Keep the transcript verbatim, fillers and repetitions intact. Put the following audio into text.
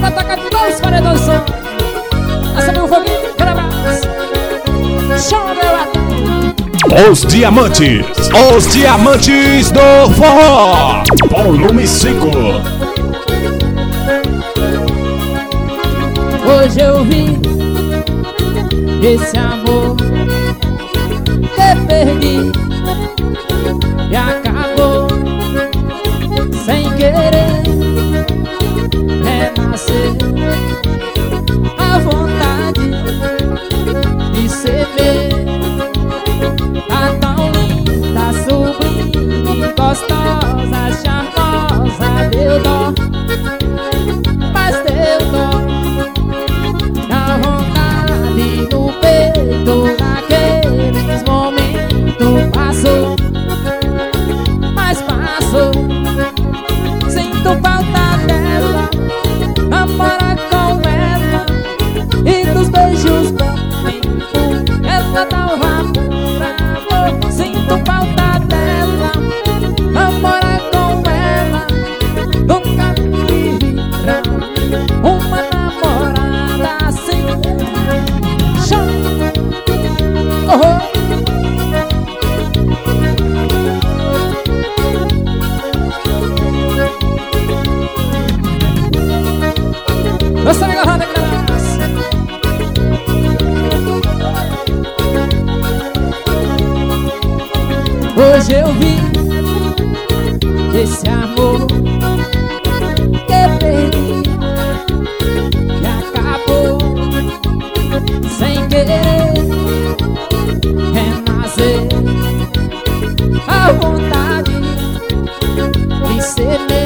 toca de dois paredões só. Acendeu um foguinho, quero mais. Chama meu ator. Os diamantes, os diamantes do forró, volume cinco. Hoje eu vi esse amor que perdi e acabou sem querer renascer. A vontade de ser ver tá tão linda, sublime, gostosa, charmosa. Deu dó, mas deu dó. Dá vontade no peito, naqueles momentos passou, mas passou. Sinto falta dela, namora com ela e dos beijos com tempo ela dava por amor. Sinto falta dela, namora com ela, nunca vi pra mim uma namorada assim. Chama, oh, oh. Nossa amiga Rada Graça. Hoje eu vi esse amor que perdi, que acabou sem querer renascer. A vontade de ser meu